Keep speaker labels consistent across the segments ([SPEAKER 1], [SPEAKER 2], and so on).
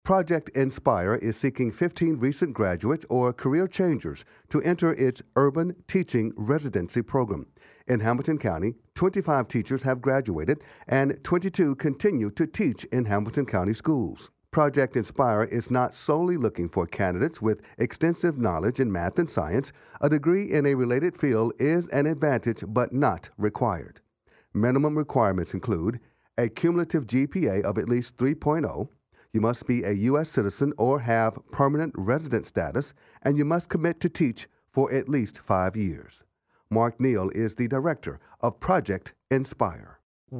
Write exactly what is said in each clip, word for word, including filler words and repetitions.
[SPEAKER 1] Project Inspire is seeking fifteen recent graduates or career changers to enter its Urban Teaching Residency Program. In Hamilton County, twenty-five teachers have graduated and twenty-two continue to teach in Hamilton County schools. Project Inspire is not solely looking for candidates with extensive knowledge in math and science. A degree in a related field is an advantage but not required. Minimum requirements include a cumulative G P A of at least three point oh, you must be a U S citizen or have permanent resident status, and you must commit to teach for at least five years. Mark Neal is the director of Project Inspire.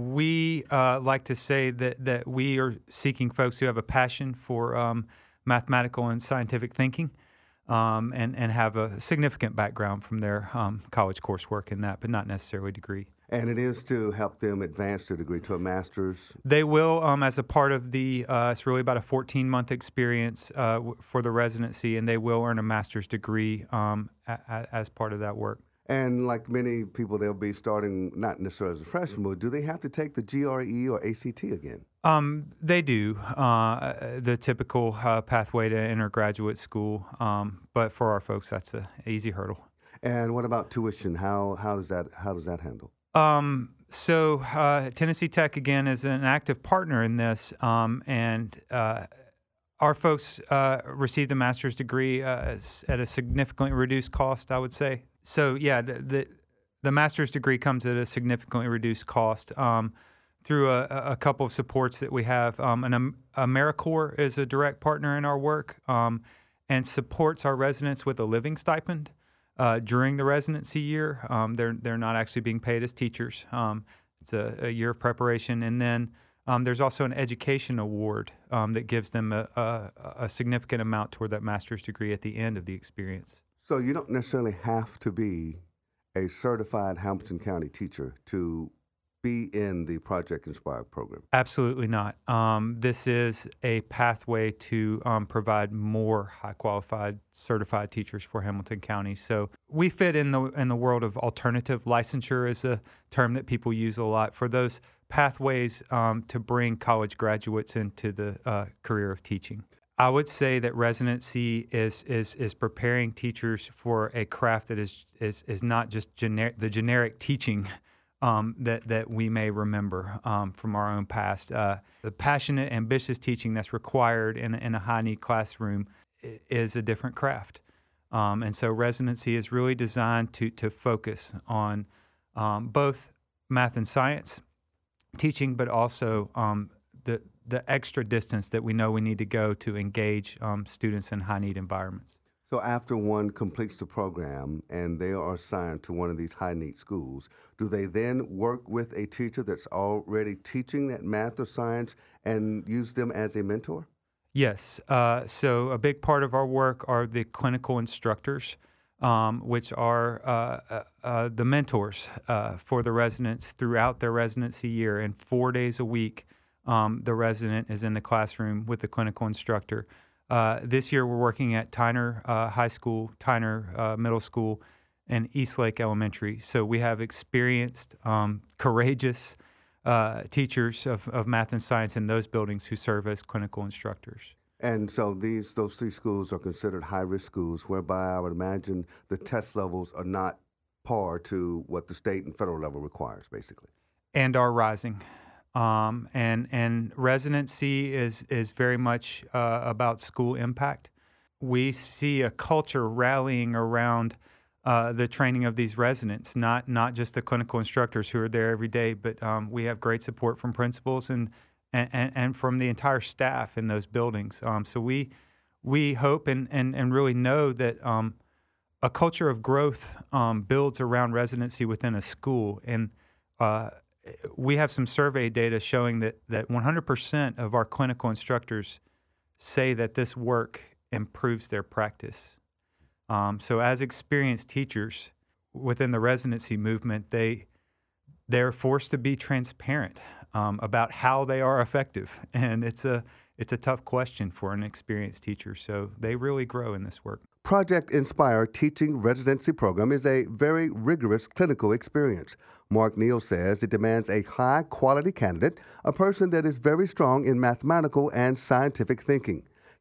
[SPEAKER 2] We uh, like to say that, that we are seeking folks who have a passion for um, mathematical and scientific thinking um, and, and have a significant background from their um, college coursework in that, but not necessarily a degree.
[SPEAKER 1] And it is to help them advance their degree to a master's?
[SPEAKER 2] They will, um, as a part of the, uh, it's really about a fourteen-month experience uh, w- for the residency, and they will earn a master's degree um, a- a- as part of that work.
[SPEAKER 1] And like many people, they'll be starting not necessarily as a freshman, but do they have to take the G R E or A C T again?
[SPEAKER 2] Um, they do, uh, the typical uh, pathway to enter graduate school, um, but for our folks, that's an easy hurdle.
[SPEAKER 1] And what about tuition? How how does that how does that handle?
[SPEAKER 2] Um, so uh, Tennessee Tech, again, is an active partner in this, um, and uh, our folks uh, received a master's degree uh, at a significantly reduced cost, I would say. So, yeah, the the, the master's degree comes at a significantly reduced cost um, through a, a couple of supports that we have. Um, and AmeriCorps is a direct partner in our work um, and supports our residents with a living stipend. Uh, during the residency year. Um, they're they're not actually being paid as teachers. Um, it's a, a year of preparation. And then um, there's also an education award um, that gives them a, a, a significant amount toward that master's degree at the end of the experience.
[SPEAKER 1] So you don't necessarily have to be a certified Hamilton County teacher to be in the Project Inspire program?
[SPEAKER 2] Absolutely not. Um, this is a pathway to um, provide more high-qualified, certified teachers for Hamilton County. So we fit in the in the world of alternative licensure, is a term that people use a lot for those pathways um, to bring college graduates into the uh, career of teaching. I would say that residency is is is preparing teachers for a craft that is is is not just generic, the generic teaching Um, that, that we may remember um, from our own past. Uh, the passionate, ambitious teaching that's required in, in a high-need classroom is a different craft. Um, and so residency is really designed to to focus on um, both math and science teaching, but also um, the, the extra distance that we know we need to go to engage um, students in high-need environments.
[SPEAKER 1] So after one completes the program and they are assigned to one of these high-need schools, do they then work with a teacher that's already teaching that math or science and use them as a mentor?
[SPEAKER 2] Yes. Uh, so a big part of our work are the clinical instructors, um, which are uh, uh, uh, the mentors uh, for the residents throughout their residency year. And four days a week, um, the resident is in the classroom with the clinical instructor. Uh, this year, we're working at Tyner uh, High School, Tyner uh, Middle School, and Eastlake Elementary. So we have experienced, um, courageous uh, teachers of, of math and science in those buildings who serve as clinical instructors.
[SPEAKER 1] And so these those three schools are considered high-risk schools, whereby I would imagine the test levels are not par to what the state and federal level requires, basically.
[SPEAKER 2] And are rising. Um, and and residency is is very much uh, about school impact. We see a culture rallying around uh, the training of these residents, not not just the clinical instructors who are there every day, but um, we have great support from principals and and, and from the entire staff in those buildings. Um, so we we hope and and, and really know that um, a culture of growth um, builds around residency within a school. And uh, we have some survey data showing that, that one hundred percent of our clinical instructors say that this work improves their practice. Um, so as experienced teachers within the residency movement, they, they're forced to be transparent um, about how they are effective. And it's a, it's a tough question for an experienced teacher. So they really grow in this work.
[SPEAKER 1] Project Inspire Teaching Residency Program is a very rigorous clinical experience. Mark Neal says it demands a high-quality candidate, a person that is very strong in mathematical and scientific thinking.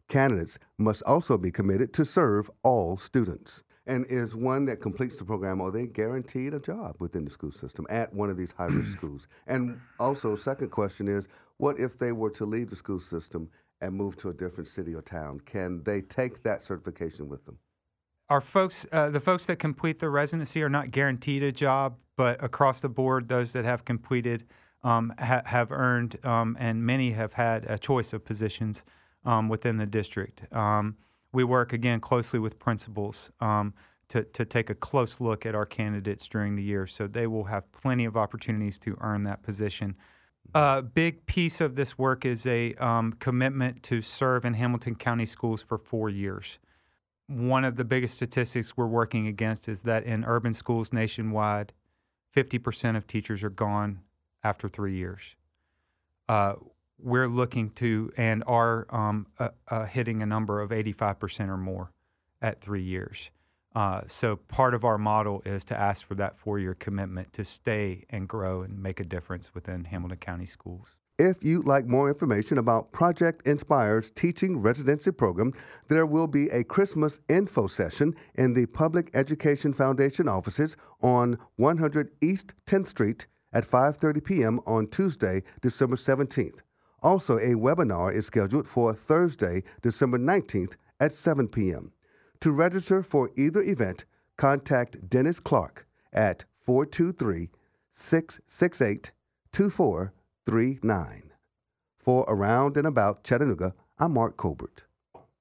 [SPEAKER 1] Candidates must also be committed to serve all students. And is one that completes the program, are they guaranteed a job within the school system at one of these high-risk schools? And also, second question is, what if they were to leave the school system and move to a different city or town? Can they take that certification with them?
[SPEAKER 2] Our folks, uh, the folks that complete the residency are not guaranteed a job, but across the board, those that have completed um, ha- have earned, um, and many have had a choice of positions um, within the district. Um, we work, again, closely with principals um, to, to take a close look at our candidates during the year, so they will have plenty of opportunities to earn that position. A big piece of this work is a um, commitment to serve in Hamilton County schools for four years. One of the biggest statistics we're working against is that in urban schools nationwide, fifty percent of teachers are gone after three years. Uh, we're looking to and are um, uh, uh, hitting a number of eighty-five percent or more at three years. Uh, so part of our model is to ask for that four-year commitment to stay and grow and make a difference within Hamilton County schools.
[SPEAKER 1] If you'd like more information about Project Inspire's teaching residency program, there will be a Christmas info session in the Public Education Foundation offices on one hundred East tenth Street at five thirty p.m. on Tuesday, December seventeenth. Also, a webinar is scheduled for Thursday, December nineteenth at seven p.m. To register for either event, contact Dennis Clark at four two three, six six eight, two four three nine. For Around and About Chattanooga, I'm Mark Colbert.